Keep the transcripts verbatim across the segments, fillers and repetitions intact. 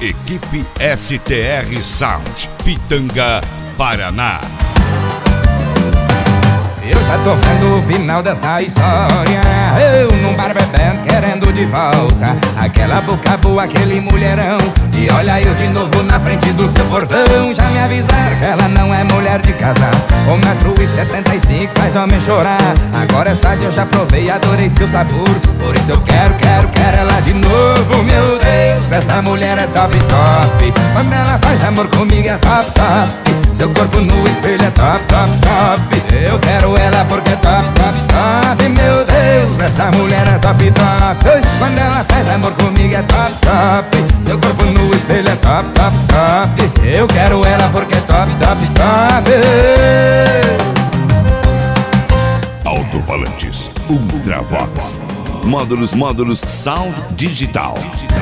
Equipe S T R Sound, Pitanga, Paraná. Eu já tô vendo o final dessa história. Eu num bar bebendo, querendo de volta aquela boca boa, aquele mulherão. E olha eu de novo na frente do seu portão. Já me avisaram que ela não é mulher de casa. Um metro e setenta e cinco faz homem chorar. Agora é tarde, eu já provei, adorei seu sabor. Por isso eu quero, quero, quero ela de novo. Meu Deus, essa mulher é top, top. Quando ela faz amor comigo é top, top. Seu corpo no espelho é top, top, top. Eu quero ela porque é top, top, top. Meu Deus, essa mulher é top, top. Quando ela faz amor comigo é top, top. Seu corpo no espelho é top, top, top. Eu quero ela porque é top, top, top. Alto-falantes Ultravox. Módulos, módulos Sound Digital.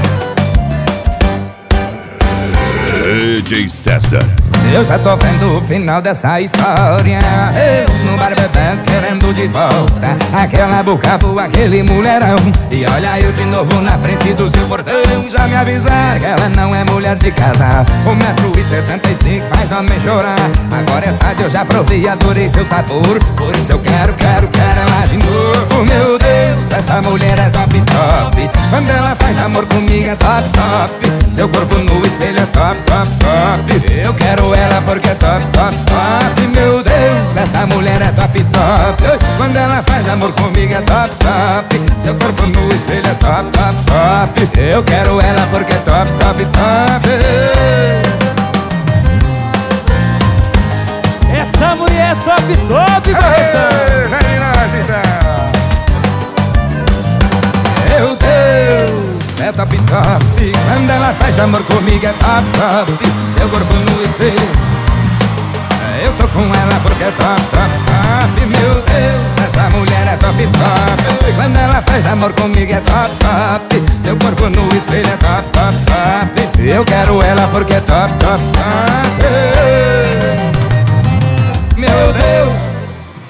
D J César. Eu já tô vendo o final dessa história. Eu no bar bebendo, querendo de volta aquela boca boa, aquele mulherão. E olha eu de novo na frente do seu portão. Já me avisaram que ela não é mulher de casa. Um metro e setenta e cinco faz homem chorar. Agora é tarde, eu já provei, adorei seu sabor. Por isso eu quero, quero, quero ela de novo. Meu Deus, essa mulher é top, top. Quando ela faz amor comigo é top, top. Seu corpo no espelho é top, top, top. Eu quero ela porque é top, top, top. Meu Deus, essa mulher é top, top. Quando ela faz amor comigo é top, top. Seu corpo no espelho é top, top, top. Eu quero ela porque é top, top, top. Essa mulher é top, top, Barretão. Vem nós então. Meu Deus, é top, top. Quando ela faz amor comigo é top, top. Seu corpo no espelho, eu tô com ela porque é top, top, top. Meu Deus, essa mulher é top, top. Quando ela faz amor comigo é top, top. Seu corpo no espelho é top, top, top. Eu quero ela porque é top, top, top.